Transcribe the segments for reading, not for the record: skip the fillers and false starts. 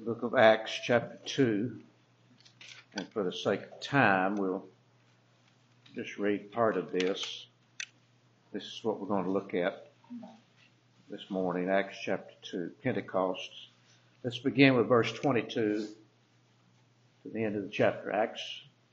the book of Acts, chapter 2. And for the sake of time, we'll just read part of this. This is what we're going to look at this morning, Acts chapter 2, Pentecost. Let's begin with verse 22 to the end of the chapter. Acts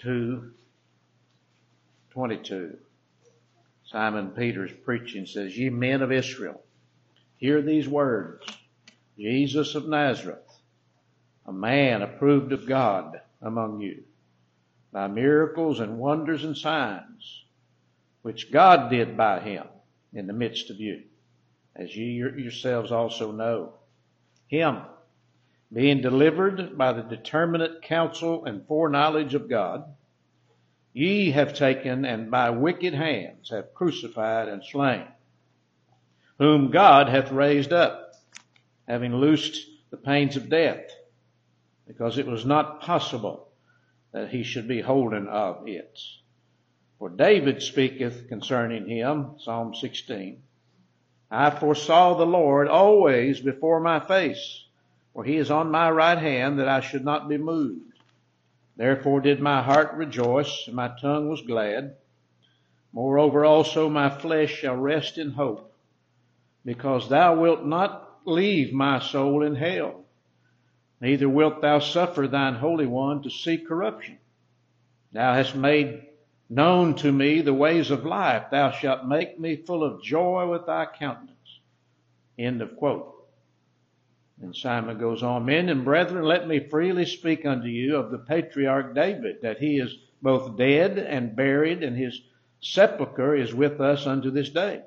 2:22. Simon Peter's preaching says, "Ye men of Israel, hear these words. Jesus of Nazareth, a man approved of God among you, by miracles and wonders and signs, which God did by him in the midst of you, as ye yourselves also know. Him, being delivered by the determinate counsel and foreknowledge of God, ye have taken and by wicked hands have crucified and slain, whom God hath raised up, having loosed the pains of death, because it was not possible that he should be holden of it. For David speaketh concerning him, Psalm 16, I foresaw the Lord always before my face, for he is on my right hand, that I should not be moved. Therefore did my heart rejoice, and my tongue was glad. Moreover also my flesh shall rest in hope, because thou wilt not leave my soul in hell, neither wilt thou suffer thine Holy One to see corruption. Thou hast made known to me the ways of life. Thou shalt make me full of joy with thy countenance." End of quote. And Simon goes on, "Men and brethren, let me freely speak unto you of the patriarch David, that he is both dead and buried, and his sepulchre is with us unto this day.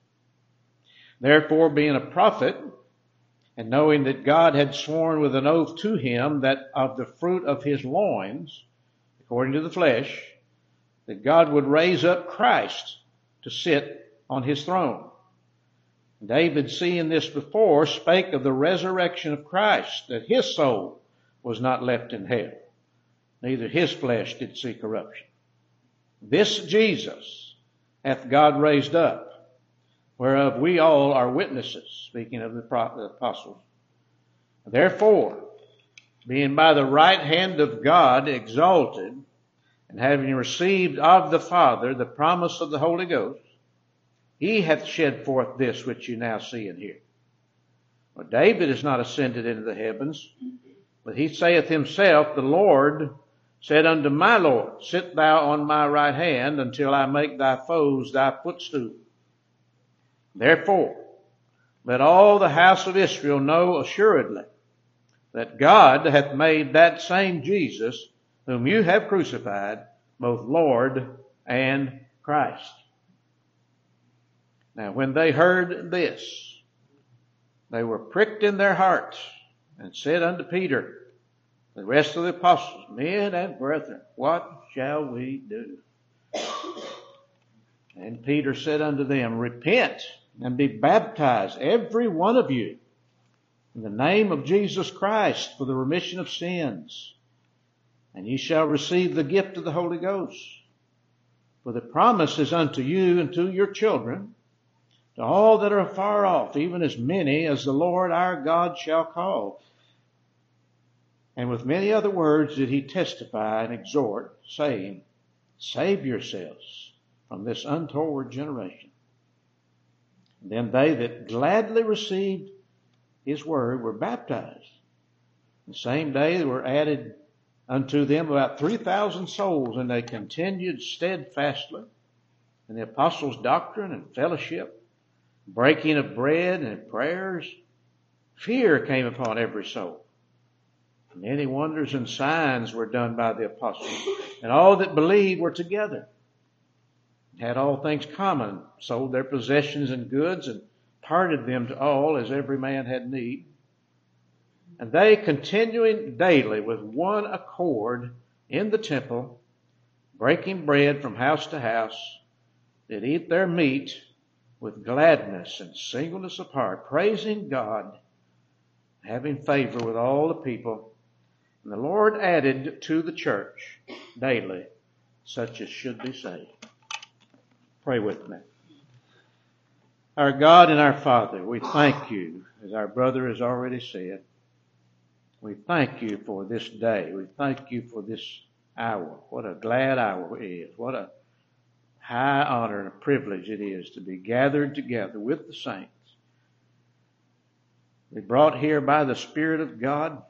Therefore, being a prophet, and knowing that God had sworn with an oath to him that of the fruit of his loins, according to the flesh, that God would raise up Christ to sit on his throne. David, seeing this before, spake of the resurrection of Christ, that his soul was not left in hell, neither his flesh did see corruption. This Jesus hath God raised up, whereof we all are witnesses," speaking of the apostles. "Therefore, being by the right hand of God exalted, and having received of the Father the promise of the Holy Ghost, he hath shed forth this which you now see and hear. For David is not ascended into the heavens, but he saith himself, the Lord said unto my Lord, Sit thou on my right hand until I make thy foes thy footstool. Therefore, let all the house of Israel know assuredly that God hath made that same Jesus, whom you have crucified, both Lord and Christ." Now when they heard this, they were pricked in their hearts, and said unto Peter, the rest of the apostles, "Men and brethren, what shall we do?" And Peter said unto them, "Repent and be baptized, every one of you, in the name of Jesus Christ, for the remission of sins, and ye shall receive the gift of the Holy Ghost. For the promise is unto you and to your children, to all that are afar off, even as many as the Lord our God shall call." And with many other words did he testify and exhort, saying, "Save yourselves from this untoward generation." And then they that gladly received his word were baptized. The same day there were added unto them about 3,000 souls, and they continued steadfastly in the apostles' doctrine and fellowship, breaking of bread and prayers. Fear came upon every soul. Many wonders and signs were done by the apostles, and all that believed were together, had all things common, sold their possessions and goods, and parted them to all as every man had need. And they, continuing daily with one accord in the temple, breaking bread from house to house, did eat their meat with gladness and singleness of heart, praising God, having favor with all the people. And the Lord added to the church daily such as should be saved. Pray with me. Our God and our Father, we thank you, as our brother has already said, We thank you for this day. We thank you for this hour. What a glad hour it is. What a high honor and a privilege it is to be gathered together with the saints. We brought here by the Spirit of God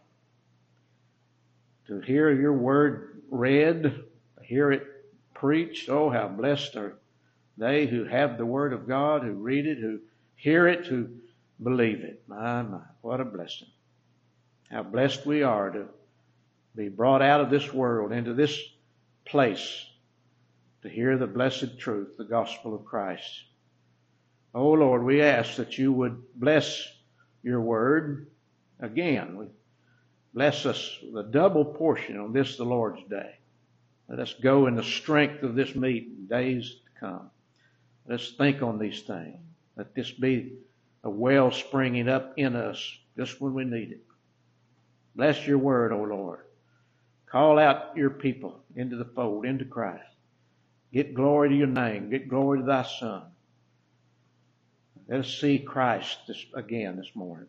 to hear your word read, to hear it preached. Oh, how blessed are they who have the word of God, who read it, who hear it, who believe it. My, what a blessing. How blessed we are to be brought out of this world into this place to hear the blessed truth, the gospel of Christ. Oh Lord, we ask that you would bless your word again. We bless us with a double portion on this, the Lord's day. Let us go in the strength of this meat in days to come. Let us think on these things. Let this be a well springing up in us just when we need it. Bless your word, O Lord. Call out your people into the fold, into Christ. Get glory to your name. Get glory to thy Son. Let us see Christ again this morning.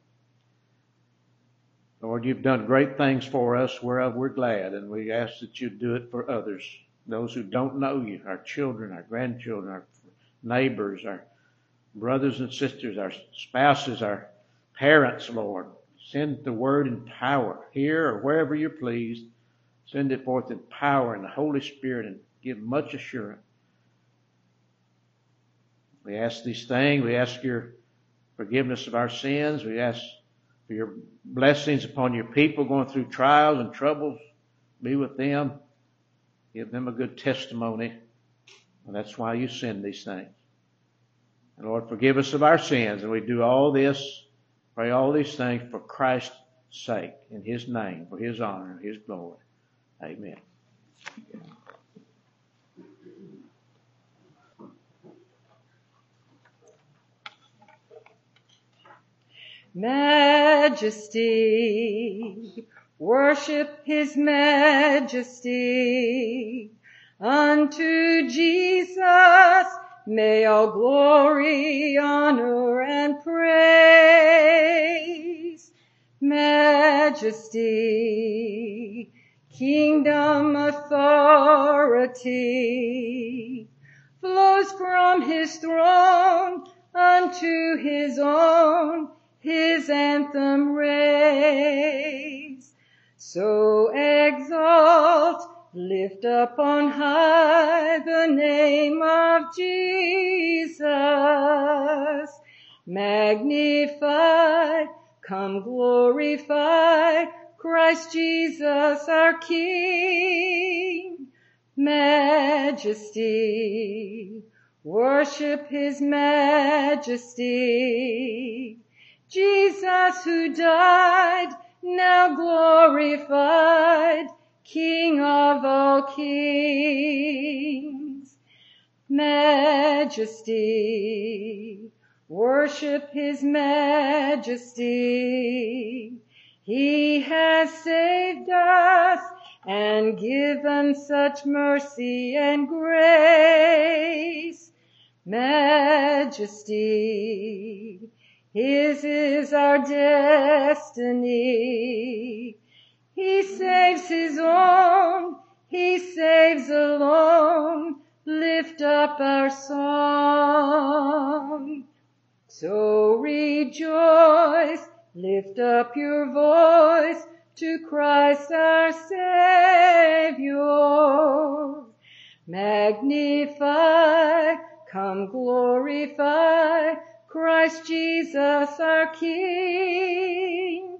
Lord, you've done great things for us, whereof we're glad, and we ask that you do it for others, those who don't know you, our children, our grandchildren, our neighbors, our brothers and sisters, our spouses, our parents, Lord. Send the word in power here or wherever you're pleased. Send it forth in power in the Holy Spirit and give much assurance. We ask these things. We ask your forgiveness of our sins. We ask for your blessings upon your people going through trials and troubles. Be with them. Give them a good testimony. And that's why you send these things. And Lord, forgive us of our sins. And we do all this, pray all these things for Christ's sake, in his name, for his honor and his glory. Amen. Majesty, worship his majesty. Unto Jesus may all glory, honor, and praise. Majesty, kingdom, authority flows from his throne unto his own, his anthem raise. So exalt, lift up on high the name of Jesus. Magnify, come glorify Christ Jesus our King. Majesty, worship his majesty. Jesus who died, now glorified, King of all kings. Majesty, worship his majesty. He has saved us and given such mercy and grace. Majesty, his is our destiny. He saves his own, he saves alone. Lift up our song. So rejoice, lift up your voice to Christ our Savior. Magnify, come glorify Christ Jesus our King.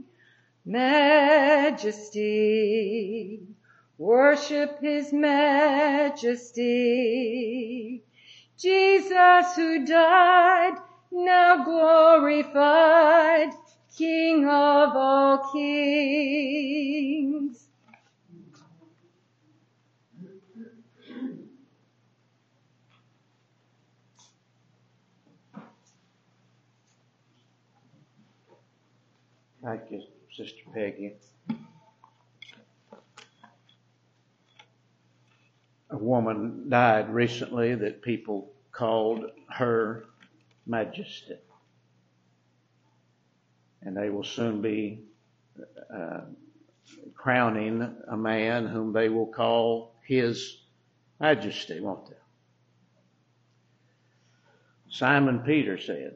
Majesty, worship his majesty. Jesus who died, now glorified, King of all kings. Thank you, Sister Peggy. A woman died recently that people called Her Majesty. And they will soon be crowning a man whom they will call His Majesty, won't they? Simon Peter said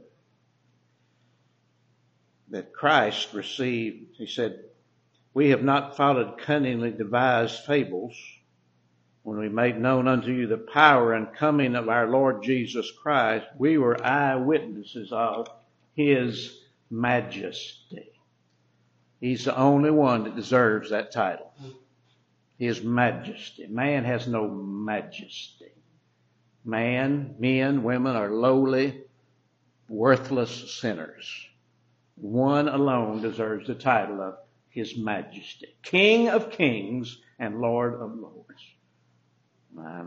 that Christ received, he said, we have not followed cunningly devised fables when we made known unto you the power and coming of our Lord Jesus Christ. We were eyewitnesses of His majesty. He's the only one that deserves that title. His majesty. Man has no majesty. Men, women are lowly, worthless sinners. One alone deserves the title of His Majesty. King of kings and Lord of lords. My.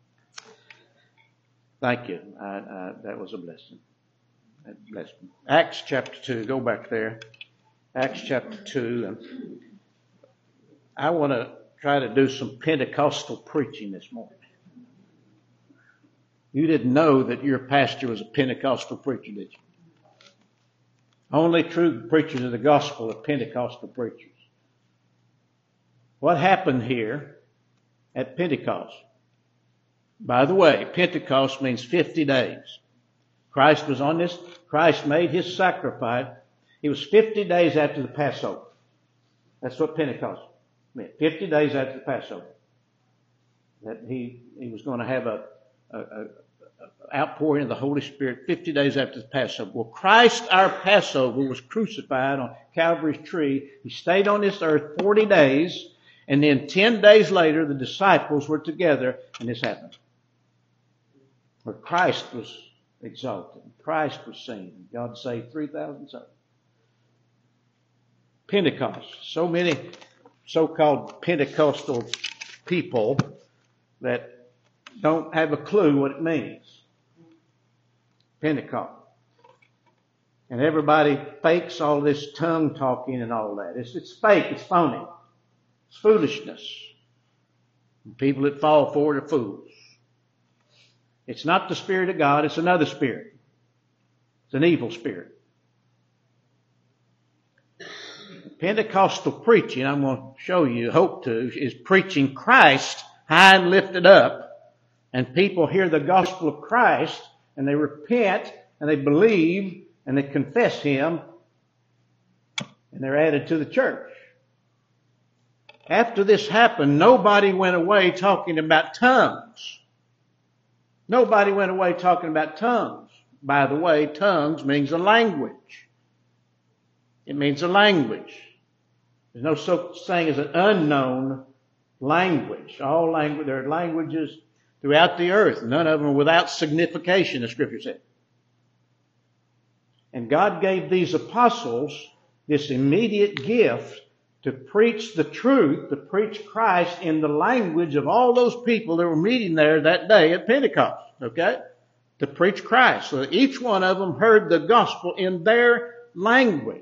Thank you. That was a blessing. That blessed me. Acts chapter 2. Go back there. Acts chapter 2. And I want to try to do some Pentecostal preaching this morning. You didn't know that your pastor was a Pentecostal preacher, did you? Only true preachers of the gospel are Pentecostal preachers. What happened here at Pentecost? By the way, Pentecost means 50 days. Christ made His sacrifice. It was 50 days after the Passover. That's what Pentecost meant. 50 days after the Passover. That he was going to have a outpouring of the Holy Spirit 50 days after the Passover. Well, Christ, our Passover, was crucified on Calvary's tree. He stayed on this earth 40 days, and then 10 days later, the disciples were together, and this happened. Where Christ was exalted. Christ was seen. God saved 3,000 souls. Pentecost. So many so-called Pentecostal people that don't have a clue what it means. Pentecost. And everybody fakes all this tongue talking and all that. It's fake. It's phony. It's foolishness. And people that fall for it are fools. It's not the Spirit of God. It's another spirit. It's an evil spirit. Pentecostal preaching, I'm going to show you, hope to, is preaching Christ high and lifted up. And people hear the gospel of Christ and they repent and they believe and they confess Him and they're added to the church. After this happened, nobody went away talking about tongues. Nobody went away talking about tongues. By the way, tongues means a language. It means a language. There's no such thing as an unknown language. There are languages throughout the earth. None of them are without signification, the Scripture said. And God gave these apostles this immediate gift to preach the truth, to preach Christ in the language of all those people that were meeting there that day at Pentecost. Okay? To preach Christ. So that each one of them heard the gospel in their language.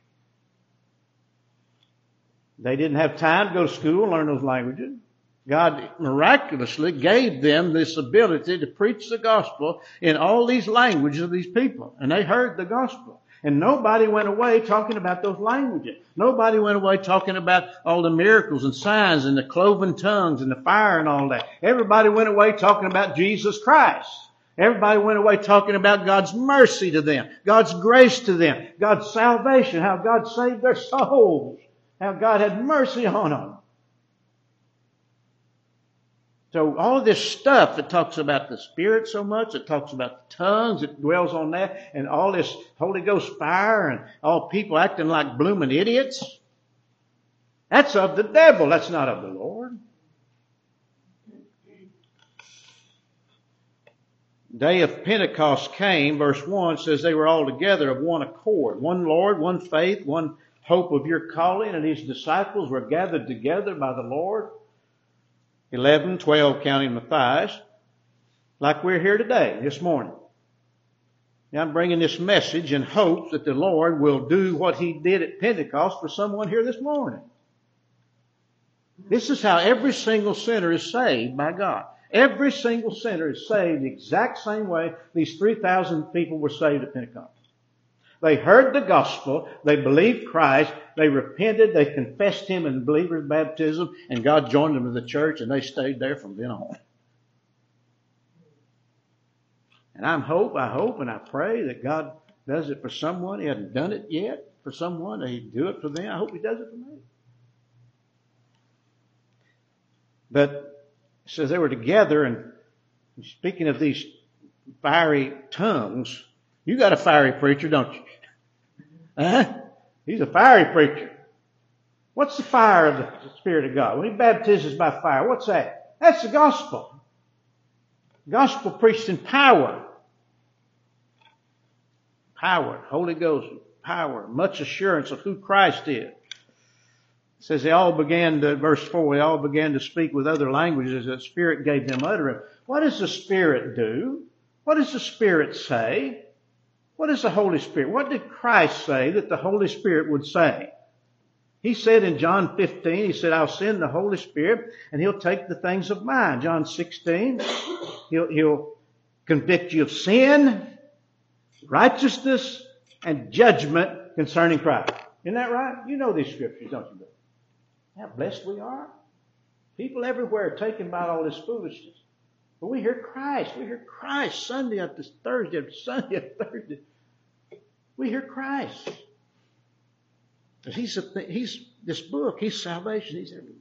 They didn't have time to go to school and learn those languages. God miraculously gave them this ability to preach the gospel in all these languages of these people. And they heard the gospel. And nobody went away talking about those languages. Nobody went away talking about all the miracles and signs and the cloven tongues and the fire and all that. Everybody went away talking about Jesus Christ. Everybody went away talking about God's mercy to them, God's grace to them, God's salvation, how God saved their souls, how God had mercy on them. So all of this stuff that talks about the Spirit so much, it talks about the tongues, it dwells on that, and all this Holy Ghost fire and all people acting like blooming idiots, that's of the devil. That's not of the Lord. The day of Pentecost came, verse 1 says they were all together of one accord. One Lord, one faith, one hope of your calling, and His disciples were gathered together by the Lord. 11, 12 counting Matthias, like we're here today, this morning. Now I'm bringing this message in hopes that the Lord will do what He did at Pentecost for someone here this morning. This is how every single sinner is saved by God. Every single sinner is saved the exact same way these 3,000 people were saved at Pentecost. They heard the gospel. They believed Christ. They repented. They confessed Him in believer's baptism. And God joined them in the church, and they stayed there from then on. And I hope and I pray that God does it for someone. He hasn't done it yet for someone. That He'd do it for them. I hope He does it for me. But it says they were together, and speaking of these fiery tongues, you got a fiery preacher, don't you? He's a fiery preacher. What's the fire of the Spirit of God? When He baptizes by fire, what's that? That's the gospel. Gospel preached in power. Power, Holy Ghost, power, much assurance of who Christ is. It says they all began to, verse 4, they all began to speak with other languages as the Spirit gave them utterance. What does the Spirit do? What does the Spirit say? What is the Holy Spirit? What did Christ say that the Holy Spirit would say? He said in John 15, He said, I'll send the Holy Spirit and He'll take the things of mine. John 16, He'll convict you of sin, righteousness, and judgment concerning Christ. Isn't that right? You know these scriptures, don't you? How blessed we are. People everywhere are taken by all this foolishness. But we hear Christ. We hear Christ Sunday after Thursday after Sunday after Thursday. We hear Christ. He's this book. He's salvation. He's everything.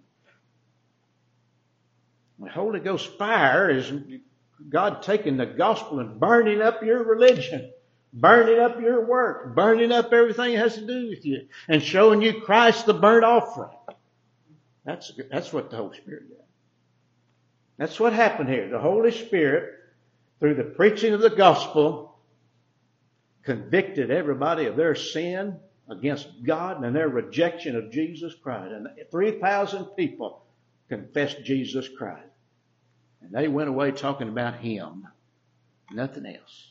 The Holy Ghost fire is God taking the gospel and burning up your religion, burning up your work, burning up everything that has to do with you, and showing you Christ the burnt offering. That's what the Holy Spirit did. That's what happened here. The Holy Spirit, through the preaching of the gospel, convicted everybody of their sin against God and their rejection of Jesus Christ. And 3,000 people confessed Jesus Christ. And they went away talking about Him. Nothing else.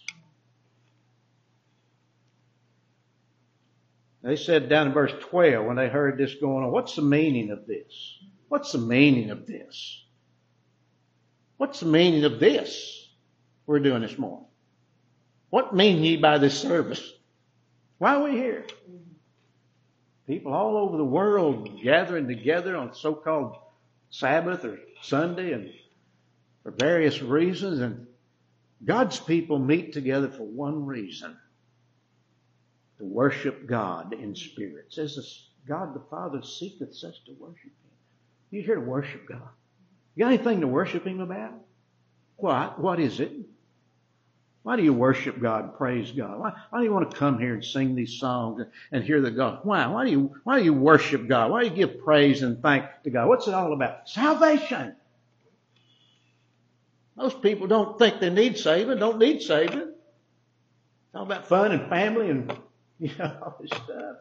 They said down in verse 12 when they heard this going on, what's the meaning of this? What's the meaning of this? What's the meaning of this we're doing this morning? What mean ye by this service? Why are we here? People all over the world gathering together on so-called Sabbath or Sunday and for various reasons. And God's people meet together for one reason. To worship God in spirit. It says God the Father seeketh such to worship Him. You're here to worship God. You got anything to worship Him about? What is it? Why do you worship God and praise God? Why do you want to come here and sing these songs and hear the God? Why? Why do you worship God? Why do you give praise and thanks to God? What's it all about? Salvation. Most people don't think they need saving, don't need saving. It's all about fun and family and all this stuff.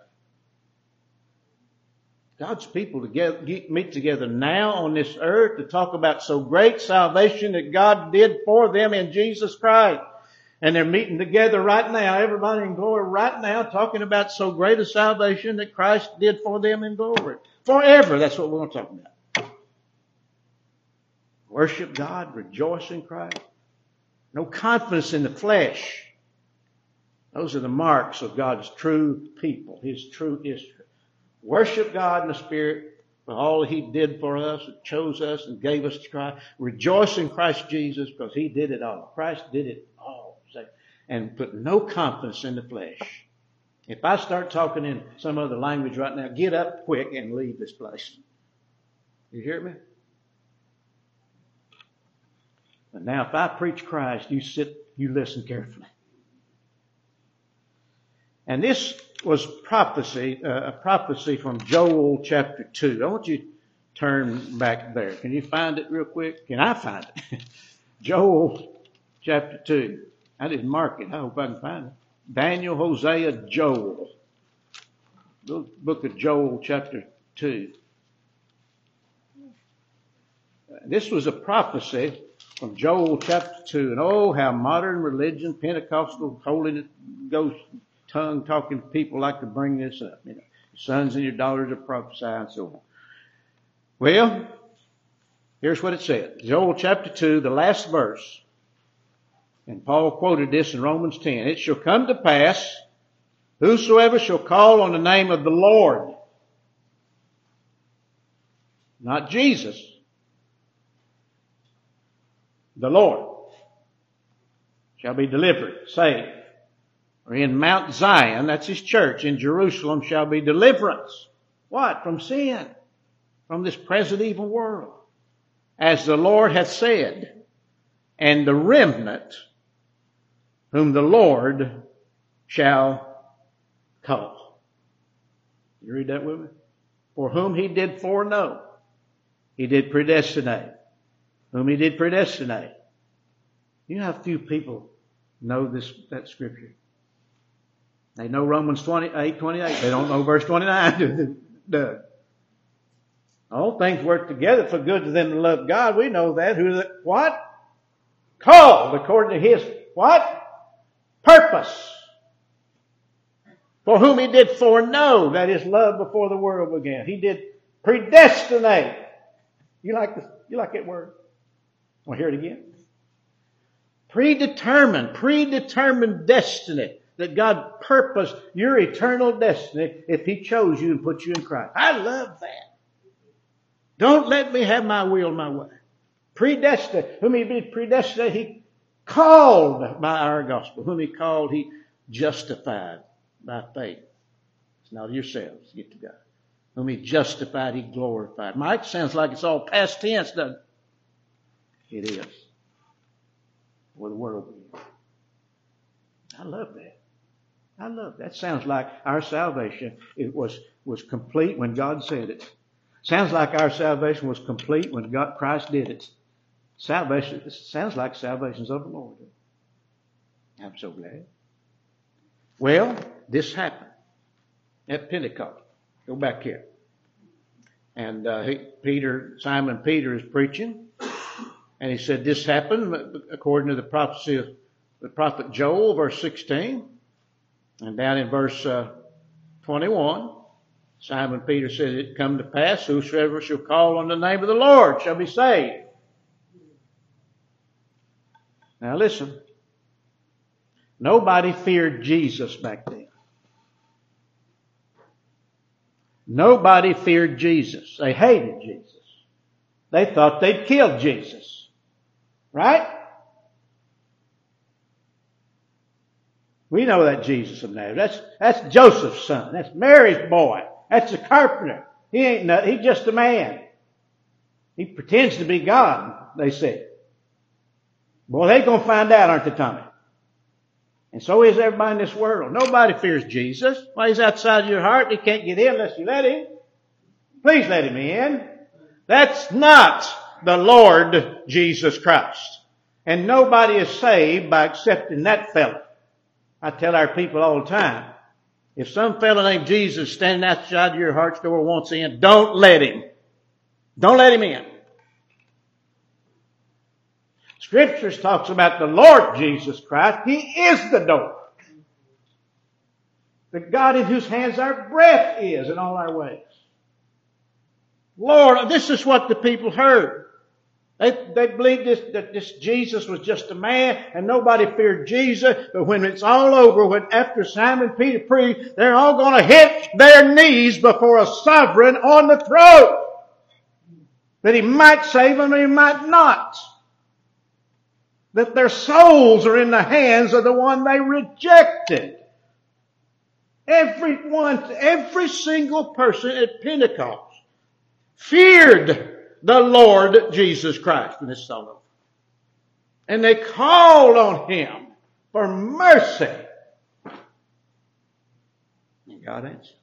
God's people meet together now on this earth to talk about so great salvation that God did for them in Jesus Christ. And they're meeting together right now, everybody in glory right now, talking about so great a salvation that Christ did for them in glory. Forever, that's what we're going to talk about. Worship God, rejoice in Christ. No confidence in the flesh. Those are the marks of God's true people, His true Israel. Worship God in the Spirit for all He did for us, and chose us and gave us Christ. Rejoice in Christ Jesus because He did it all. Christ did it all. And put no confidence in the flesh. If I start talking in some other language right now, get up quick and leave this place. You hear me? But now if I preach Christ, you listen carefully. And this was a prophecy from Joel chapter 2. I want you to turn back there. Can you find it real quick? Can I find it? Joel chapter 2. I didn't mark it. I hope I can find it. Daniel, Hosea, Joel. The book of Joel chapter 2. This was a prophecy from Joel chapter 2. And oh, how modern religion, Pentecostal, Holy Ghost, tongue-talking people like to bring this up. Your sons and your daughters are prophesying and so on. Well, here's what it said. Joel chapter 2, the last verse. And Paul quoted this in Romans 10. It shall come to pass Whosoever shall call on the name of the Lord, not Jesus, the Lord, shall be delivered, saved. Or in Mount Zion, that's His church, in Jerusalem shall be deliverance. What? From sin. From this present evil world. As the Lord hath said, and the remnant whom the Lord shall call. You read that with me? For whom He did foreknow, He did predestinate. Whom He did predestinate. You know how few people know that scripture? They know Romans 8:28. They don't know verse 29. All things work together for good to them that love God. We know that. What? Called according to His what? Purpose. For whom He did foreknow, that is, love before the world began. He did predestinate. You like that word? Want to hear it again? Predetermined destiny. That God purposed your eternal destiny if He chose you and put you in Christ. I love that. Don't let me have my will my way. Predestined. Whom He did predestinate, He called by our gospel. Whom He called, He justified by faith. It's not yourselves. Get to God. Whom He justified, He glorified. Mike, sounds like it's all past tense, doesn't it? It is. Where the world begins. I love that. I love that. Sounds like our salvation was complete when God said it. Sounds like our salvation was complete when Christ did it. Salvation sounds like salvation's of the Lord. I'm so glad. Well, this happened at Pentecost. Go back here. And Simon Peter is preaching. And he said this happened according to the prophecy of the prophet Joel, verse 16. And down in verse 21, Simon Peter said, it come to pass, whosoever shall call on the name of the Lord shall be saved. Now listen. Nobody feared Jesus back then. Nobody feared Jesus. They hated Jesus. They thought they'd killed Jesus. Right? We know that Jesus of Nazareth. That's Joseph's son. That's Mary's boy. That's a carpenter. He ain't nothing. He's just a man. He pretends to be God, they said. Boy, they're going to find out, aren't they, Tommy? And so is everybody in this world. Nobody fears Jesus. Well, He's outside your heart. He can't get in unless you let Him. Please let Him in. That's not the Lord Jesus Christ. And nobody is saved by accepting that fellow. I tell our people all the time, if some fellow named Jesus standing outside your heart's door wants in, don't let him. Don't let him in. Scriptures talks about the Lord Jesus Christ. He is the door. The God in whose hands our breath is in all our ways. Lord, this is what the people heard. They believed that this Jesus was just a man and nobody feared Jesus. But when it's all over, after Simon Peter preached, they're all going to hit their knees before a sovereign on the throne. That He might save them and He might not. That their souls are in the hands of the one they rejected. Every single person at Pentecost feared the Lord Jesus Christ when this is all over. And they called on Him for mercy. And God answered.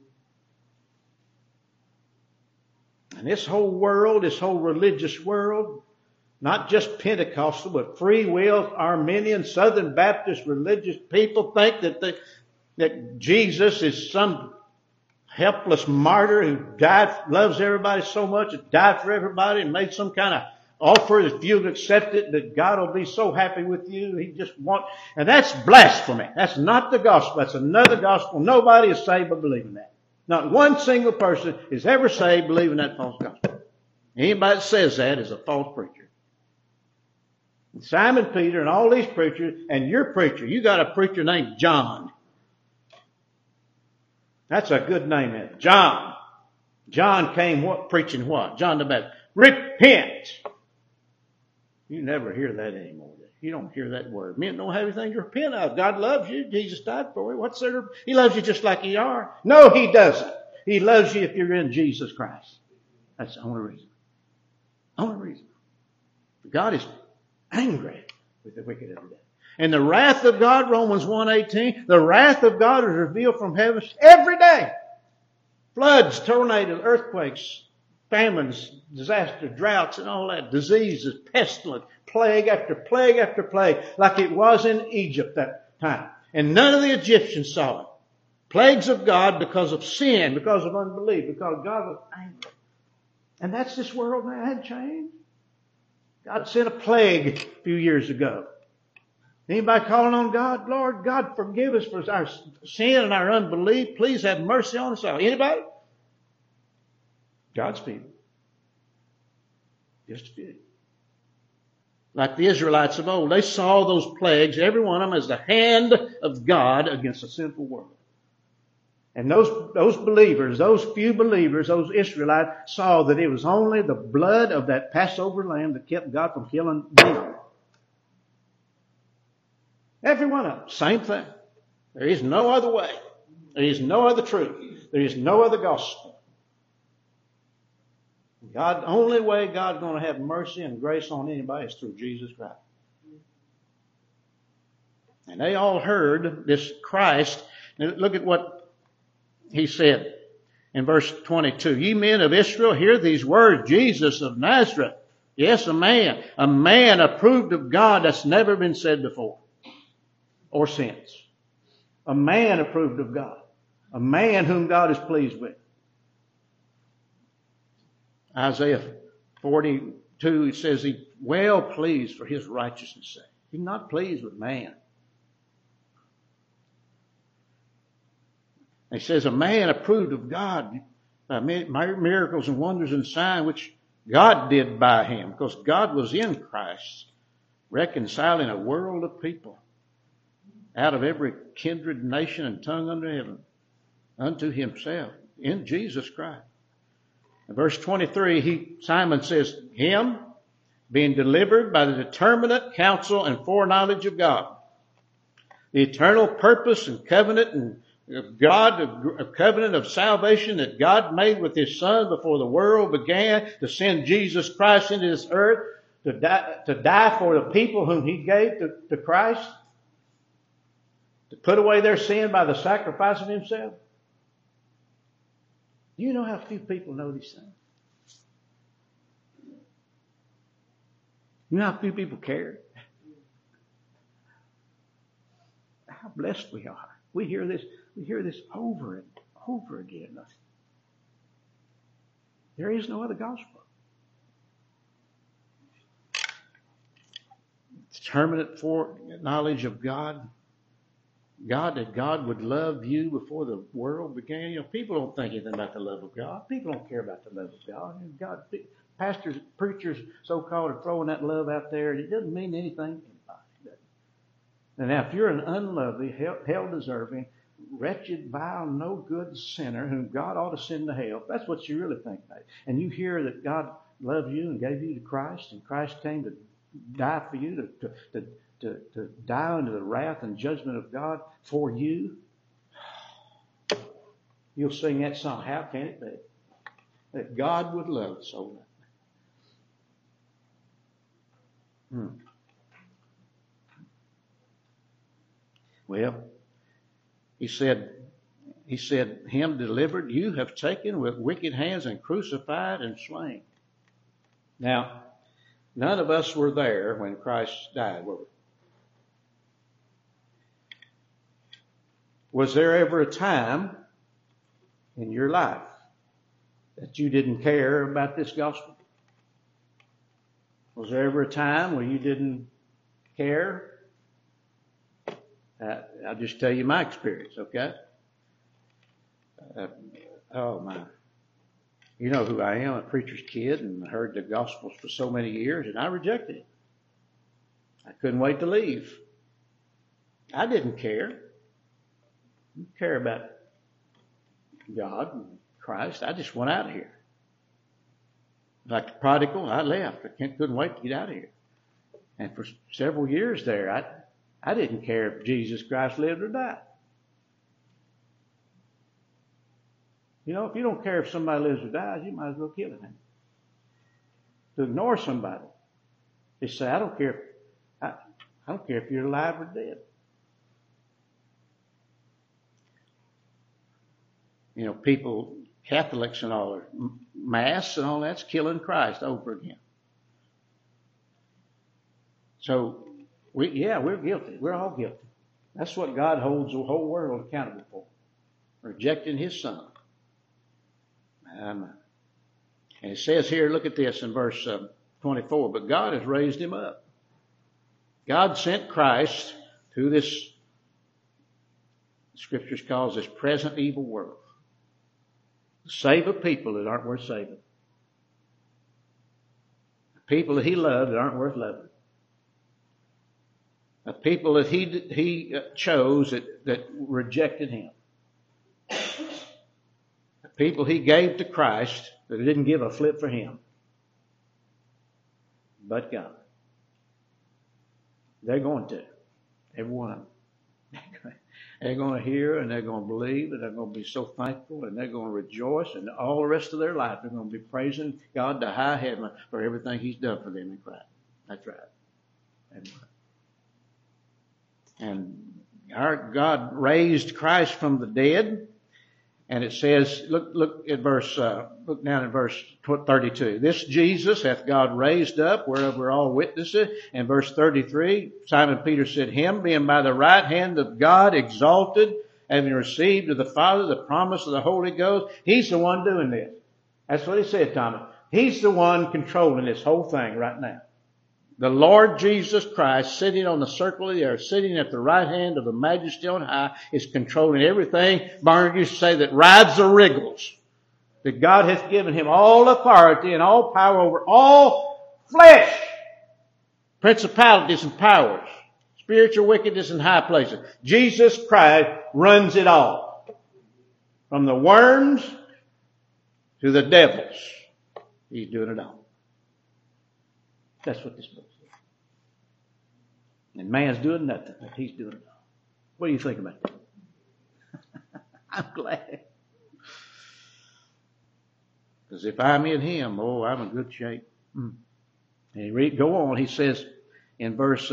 And this whole world, this whole religious world, not just Pentecostal, but free will, Arminian, Southern Baptist religious people think that Jesus is some helpless martyr who died, loves everybody so much, that died for everybody and made some kind of offer that if you'll accept it, that God will be so happy with you. And that's blasphemy. That's not the gospel. That's another gospel. Nobody is saved by believing that. Not one single person is ever saved believing that false gospel. Anybody that says that is a false preacher. And Simon Peter and all these preachers, and your preacher, you got a preacher named John. That's a good name, isn't it? John. John came preaching what? John the Baptist. Repent. You never hear that anymore. You don't hear that word. Men don't have anything to repent of. God loves you. Jesus died for you. What's there? He loves you just like you are. No, He doesn't. He loves you if you're in Jesus Christ. That's the only reason. Only reason. God is angry with the wicked every day. And the wrath of God, Romans 1:18, the wrath of God is revealed from heaven every day. Floods, tornadoes, earthquakes, famines, disaster, droughts, and all that. Diseases, pestilence, plague after plague after plague, like it was in Egypt that time. And none of the Egyptians saw it. Plagues of God because of sin, because of unbelief, because God was angry. And that's this world now. It hadn't changed. God sent a plague a few years ago. Anybody calling on God? Lord, God, forgive us for our sin and our unbelief. Please have mercy on us all. Anybody? God's people. Just a few. Like the Israelites of old, they saw those plagues, every one of them, as the hand of God against a sinful world. And those believers, those few believers, those Israelites saw that it was only the blood of that Passover lamb that kept God from killing them. Every one of them, same thing. There is no other way. There is no other truth. There is no other gospel. The only way God's going to have mercy and grace on anybody is through Jesus Christ. And they all heard this Christ. And look at what he said in verse 22. Ye men of Israel, hear these words. Jesus of Nazareth. Yes, a man approved of God. That's never been said before or since. A man approved of God. A man whom God is pleased with. Isaiah 42, it says he's well pleased for his righteousness' sake. He's not pleased with man. He says a man approved of God by miracles and wonders and signs which God did by him, because God was in Christ, reconciling a world of people out of every kindred, nation, and tongue under heaven unto himself in Jesus Christ. In verse 23, Simon says, him being delivered by the determinate counsel and foreknowledge of God, the eternal purpose and covenant of God, a covenant of salvation that God made with His Son before the world began, to send Jesus Christ into this earth to die for the people whom He gave to Christ, to put away their sin by the sacrifice of Himself. Do you know how few people know these things? You know how few people care? How blessed we are. We hear this over and over again. There is no other gospel. Determinate foreknowledge of God. That God would love you before the world began. You know, people don't think anything about the love of God. People don't care about the love of God. Pastors, preachers, so-called, are throwing that love out there, and it doesn't mean anything. And now, if you're an unlovely, hell-deserving, wretched, vile, no-good sinner whom God ought to send to hell, that's what you really think about. And you hear that God loved you and gave you to Christ, and Christ came to die for you, to die under the wrath and judgment of God for you, you'll sing that song. How can it be that God would love us so much? Well, he said, him delivered, you have taken with wicked hands and crucified and slain. Now, none of us were there when Christ died, were we? Was there ever a time in your life that you didn't care about this gospel? Was there ever a time where you didn't care? I'll just tell you my experience, okay? Oh my. You know who I am, a preacher's kid, and heard the gospels for so many years, and I rejected it. I couldn't wait to leave. I didn't care. Care about God and Christ. I just went out of here. Like the prodigal, I left. I couldn't wait to get out of here. And for several years there, I didn't care if Jesus Christ lived or died. You know, if you don't care if somebody lives or dies, you might as well kill him. To ignore somebody, just say, I don't care if you're alive or dead. You know, people, Catholics and all, Mass and all that's killing Christ over again. So, we're guilty. We're all guilty. That's what God holds the whole world accountable for. Rejecting His Son. And it says here, look at this in verse 24, but God has raised Him up. God sent Christ to this, Scriptures calls this present evil world. To save a people that aren't worth saving. People that He loved that aren't worth loving. A people that He chose that rejected Him. A people He gave to Christ that didn't give a flip for Him. But God. They're going to. Every one of them. They're going to hear and they're going to believe and they're going to be so thankful and they're going to rejoice, and all the rest of their life they're going to be praising God to high heaven for everything He's done for them in Christ. That's right. That's right. And our God raised Christ from the dead. And it says, look down at verse 32. This Jesus hath God raised up, whereof we're all witnesses. And verse 33, Simon Peter said, Him being by the right hand of God exalted, having received of the Father the promise of the Holy Ghost. He's the one doing this. That's what he said, Thomas. He's the one controlling this whole thing right now. The Lord Jesus Christ, sitting on the circle of the earth, sitting at the right hand of the Majesty on high, is controlling everything. Barnard used to say that rides or wriggles. That God hath given Him all authority and all power over all flesh, principalities and powers, spiritual wickedness in high places. Jesus Christ runs it all. From the worms to the devils. He's doing it all. That's what this book says. And man's doing nothing, but He's doing it all. What do you think about that? I'm glad. Because if I'm in Him, I'm in good shape. And go on, he says in verse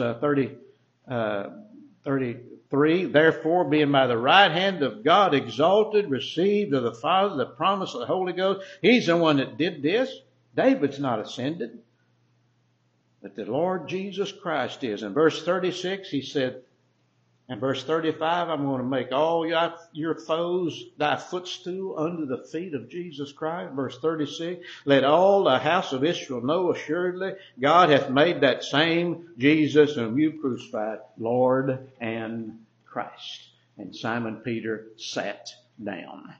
33, therefore being by the right hand of God exalted, received of the Father the promise of the Holy Ghost. He's the one that did this. David's not ascended. But the Lord Jesus Christ is. In verse 36, he said, in verse 35, I'm going to make all your foes thy footstool under the feet of Jesus Christ. Verse 36, let all the house of Israel know assuredly, God hath made that same Jesus whom you crucified, Lord and Christ. And Simon Peter sat down.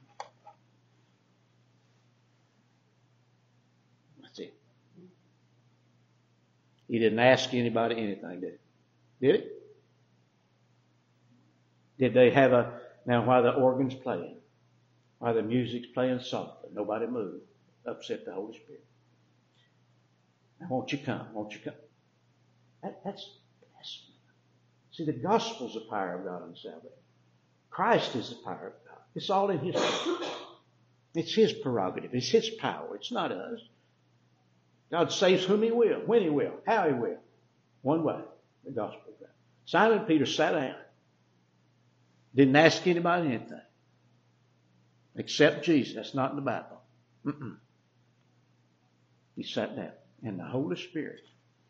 He didn't ask anybody anything, did he? Did he? Did they have now while the organ's playing, while the music's playing softly, nobody moved, upset the Holy Spirit. Now, won't you come? Won't you come? That's blasphemy. See, the gospel's the power of God and salvation. Christ is the power of God. It's all in His power. It's His prerogative. It's His power. It's not us. God saves whom He will, when He will, how He will. One way, the gospel of God. Simon Peter sat down. Didn't ask anybody anything. Except Jesus. That's not in the Bible. He sat down. And the Holy Spirit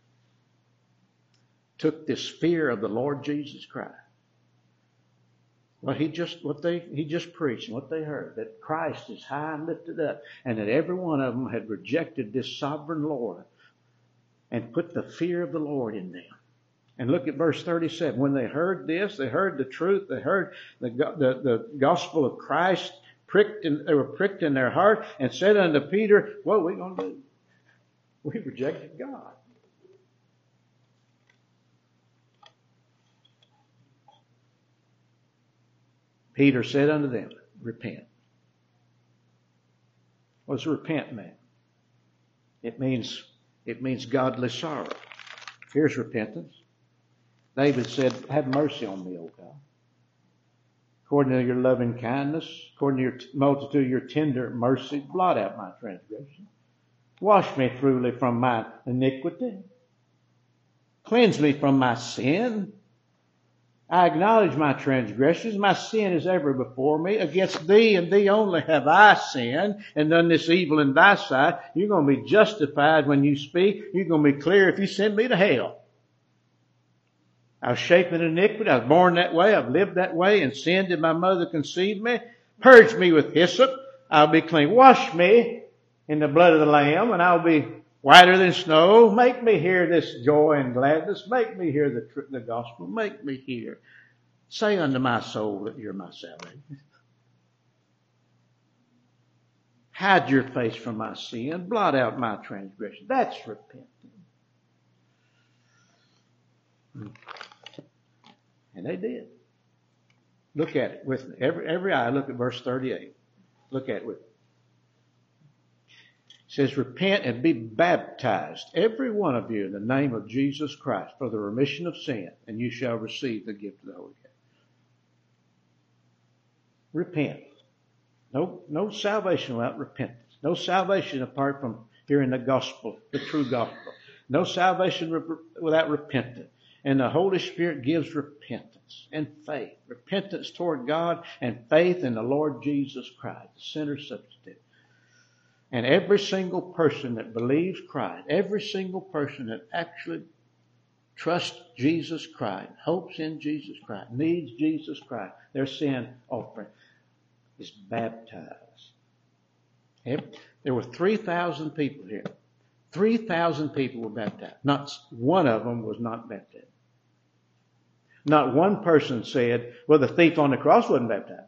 took this fear of the Lord Jesus Christ. Well, he just preached and what they heard, that Christ is high and lifted up, and that every one of them had rejected this sovereign Lord and put the fear of the Lord in them. And look at verse 37. When they heard this, they heard the truth, they heard the gospel of Christ, they were pricked in their heart, and said unto Peter, what are we going to do? We rejected God. Peter said unto them, repent. What does repent mean? It means godly sorrow. Here's repentance. David said, have mercy on me, O God. According to your loving kindness, according to your multitude of your tender mercy, blot out my transgression. Wash me thoroughly from my iniquity. Cleanse me from my sin. I acknowledge my transgressions. My sin is ever before me. Against thee and thee only have I sinned and done this evil in thy sight. You're going to be justified when you speak. You're going to be clear if you send me to hell. I was shaped in iniquity. I was born that way. I've lived that way. And sin did my mother conceive me. Purge me with hyssop. I'll be clean. Wash me in the blood of the Lamb, and I'll be whiter than snow. Make me hear this joy and gladness. Make me hear the gospel. Make me hear. Say unto my soul that you're my salvation. Hide your face from my sin. Blot out my transgression. That's repentance. And they did. Look at it with me. Every eye, look at verse 38. Look at it with me. It says, repent and be baptized, every one of you, in the name of Jesus Christ, for the remission of sin, and you shall receive the gift of the Holy Ghost. Repent. No salvation without repentance. No salvation apart from hearing the gospel, the true gospel. No salvation without repentance. And the Holy Spirit gives repentance and faith. Repentance toward God and faith in the Lord Jesus Christ, the sinner's substitute. And every single person that believes Christ, every single person that actually trusts Jesus Christ, hopes in Jesus Christ, needs Jesus Christ, their sin offering, is baptized. There were 3,000 people here. 3,000 people were baptized. Not one of them was not baptized. Not one person said, well, the thief on the cross wasn't baptized.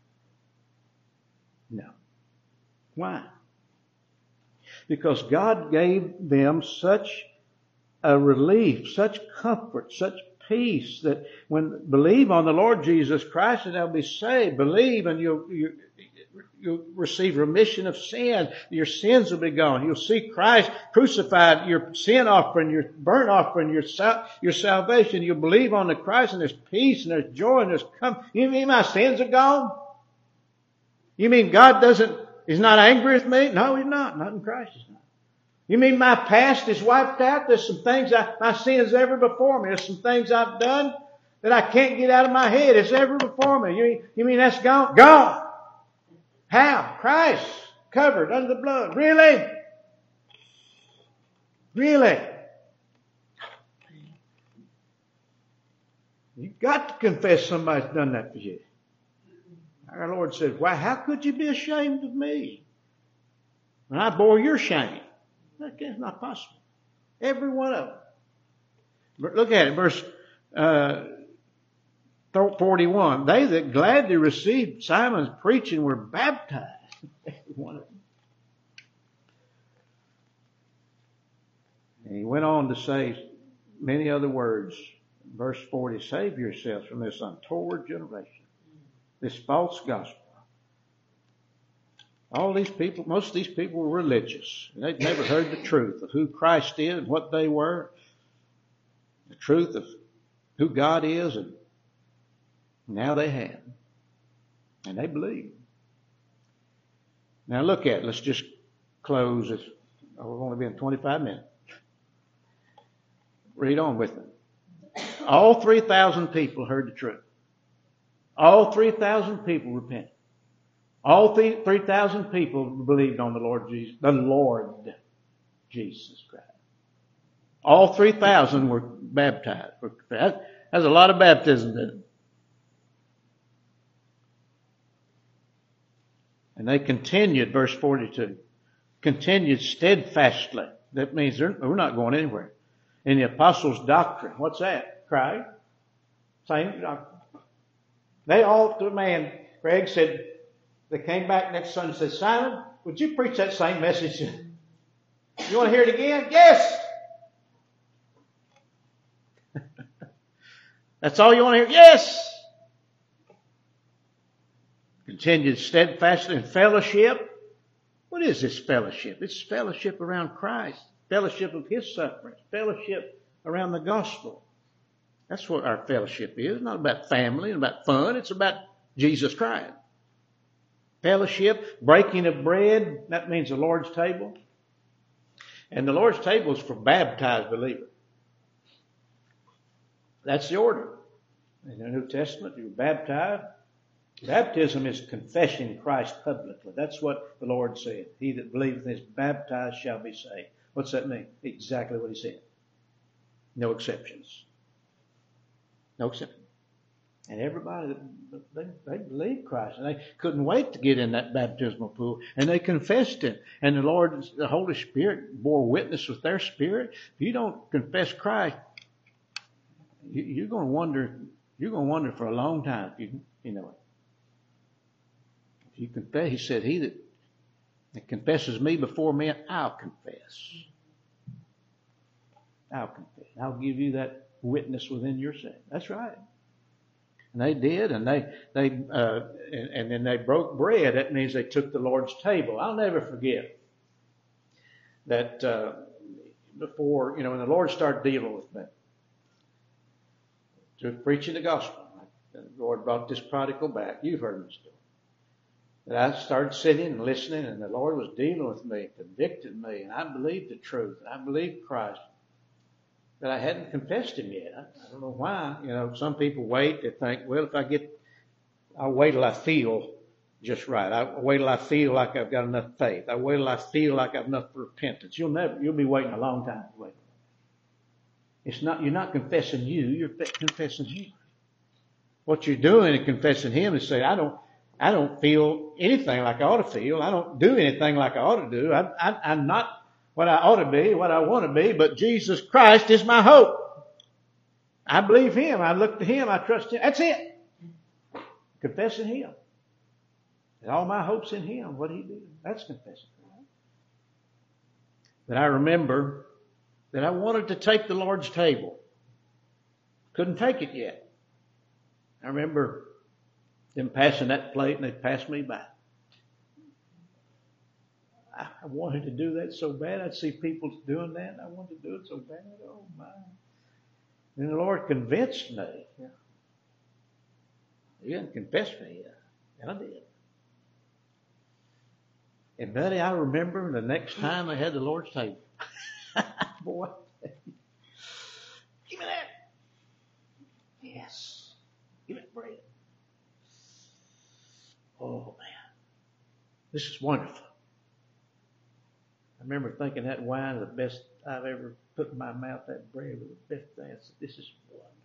No. Why? Because God gave them such a relief, such comfort, such peace that when believe on the Lord Jesus Christ and they'll be saved. Believe and you'll receive remission of sin. Your sins will be gone. You'll see Christ crucified, your sin offering, your burnt offering, your salvation. You'll believe on the Christ and there's peace and there's joy and there's comfort. You mean my sins are gone? You mean God is not angry with me? No, He's not. Not in Christ He's not. You mean my past is wiped out? There's some things my sins ever before me. There's some things I've done that I can't get out of my head. It's ever before me. You mean that's gone? Gone. How? Christ covered under the blood. Really? Really? You've got to confess somebody's done that for you. Our Lord said, why, how could you be ashamed of me when I bore your shame? That's not possible. Every one of them. Look at it, verse 41. They that gladly received Simon's preaching were baptized. Every one of them. And he went on to say many other words. Verse 40, save yourselves from this untoward generation, this false gospel. All these people, most of these people were religious. They'd never heard the truth of who Christ is and what they were. The truth of who God is, and now they have. And they believe. Now look at it. Let's just close. We've only been 25 minutes. Read on with me. All 3,000 people heard the truth. All 3,000 people repented. All 3,000 people believed on the Lord Jesus Christ. All 3,000 were baptized. That's a lot of baptism, isn't it? And they continued, verse 42, continued steadfastly. That means we're not going anywhere. In the apostles' doctrine. What's that? Christ. Same doctrine. They all, the man, Greg said, they came back next Sunday and said, Simon, would you preach that same message? You want to hear it again? Yes! That's all you want to hear? Yes! Continued steadfastly in fellowship, What is this fellowship? It's fellowship around Christ, fellowship of His sufferings, fellowship around the gospel. That's what our fellowship is. It's not about family and about fun. It's about Jesus Christ. Fellowship, breaking of bread, that means the Lord's table. And the Lord's table is for baptized believers. That's the order. In the New Testament, you're baptized. Baptism is confessing Christ publicly. That's what the Lord said. He that believeth and is baptized shall be saved. What's that mean? Exactly what He said. No exceptions. No exceptions. And everybody, they believed Christ. And they couldn't wait to get in that baptismal pool. And they confessed Him. And the Holy Spirit bore witness with their spirit. If you don't confess Christ, you're going to wonder. You're going to wonder for a long time if you know it. If you confess, He said, he that confesses me before men, I'll confess. I'll confess. I'll give you that witness within yourself. That's right. And they did, and and then they broke bread. That means they took the Lord's table. I'll never forget that before, when the Lord started dealing with me, to preaching the gospel, the Lord brought this prodigal back. You've heard the story. That I started sitting and listening, and the Lord was dealing with me, convicted me, and I believed the truth. I believed Christ. But I hadn't confessed Him yet. I don't know why. Some people wait. They think, well, I'll wait till I feel just right. I'll wait till I feel like I've got enough faith. I'll wait till I feel like I've enough repentance. You'll be waiting a long time to wait. You're not confessing you're confessing Him. What you're doing in confessing Him is saying, I don't feel anything like I ought to feel. I don't do anything like I ought to do. I'm not what I ought to be, what I want to be, but Jesus Christ is my hope. I believe Him. I look to Him. I trust Him. That's it. Confessing Him. And all my hope's in Him. What He did. That's confessing. But I remember that I wanted to take the Lord's table. Couldn't take it yet. I remember them passing that plate and they passed me by. I wanted to do that so bad. I'd see people doing that. I wanted to do it so bad. Oh, my. And the Lord convinced me. He didn't confess me yet. And I did. And, buddy, I remember the next time I had the Lord's table. Boy. Give me that. Yes. Give me bread. Oh, man. This is wonderful. I remember thinking that wine was the best I've ever put in my mouth. That bread was the best thing. I said, this is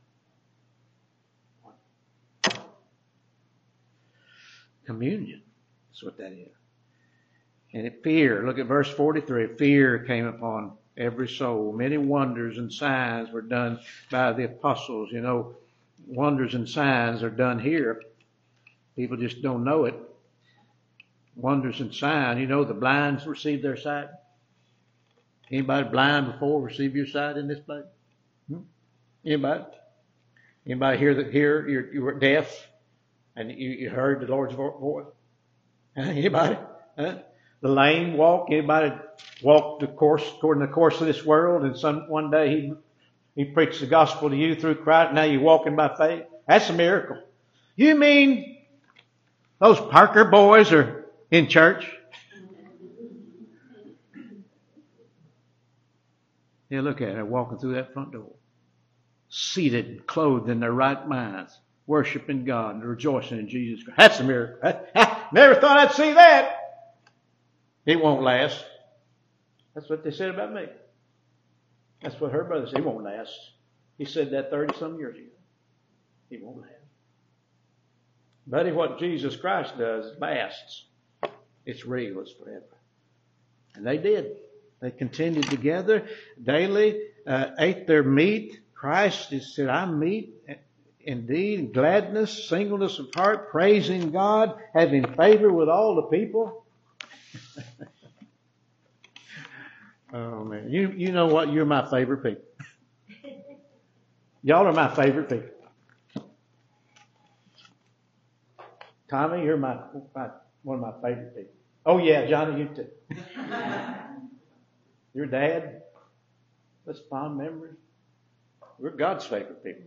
wonderful. Communion. That's what that is. And fear. Look at verse 43. Fear came upon every soul. Many wonders and signs were done by the apostles. Wonders and signs are done here. People just don't know it. Wonders and signs. The blind receive their sight. Anybody blind before receive your sight in this place? Anybody? Anybody here you were deaf and you heard the Lord's voice? Anybody? The lame walk? Anybody walk according to the course of this world, and one day he preached the gospel to you through Christ, now you're walking by faith? That's a miracle. You mean those Parker boys are in church? Yeah, look at it. They're walking through that front door. Seated, clothed in their right minds, worshiping God and rejoicing in Jesus Christ. That's a miracle. Never thought I'd see that. It won't last. That's what they said about me. That's what her brother said. It won't last. He said that 30-some years ago. It won't last. Buddy, what Jesus Christ does lasts. It's real. It's forever. And they did. They continued together daily, ate their meat. Christ said, I'm meat indeed, gladness, singleness of heart, praising God, having favor with all the people. Oh, man. You know what? You're my favorite people. Y'all are my favorite people. Tommy, you're one of my favorite people. Oh yeah, Johnny, you too. Your dad. That's fond memories. We're God's favorite people.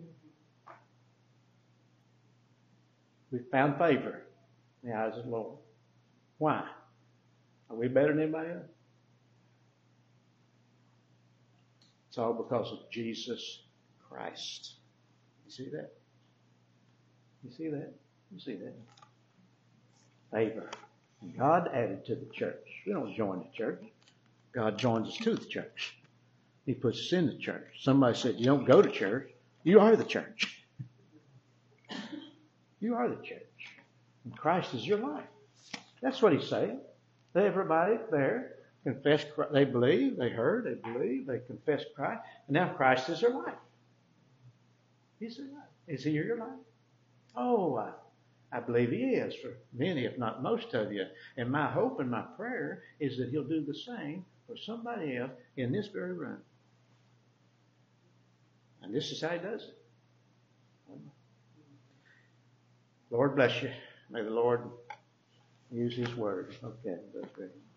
We found favor in the eyes of the Lord. Why? Are we better than anybody else? It's all because of Jesus Christ. You see that? You see that? You see that? Favor. God added to the church. We don't join the church. God joins us to the church. He puts us in the church. Somebody said, you don't go to church. You are the church. You are the church. And Christ is your life. That's what he's saying. Everybody there confessed, they believe, they heard, they believe, they confessed Christ. And now Christ is their life. He's their life. Is he your life? Oh, I believe he is for many, if not most of you. And my hope and my prayer is that he'll do the same for somebody else in this very room. And this is how he does it. Lord bless you. May the Lord use his word. Okay, that's great.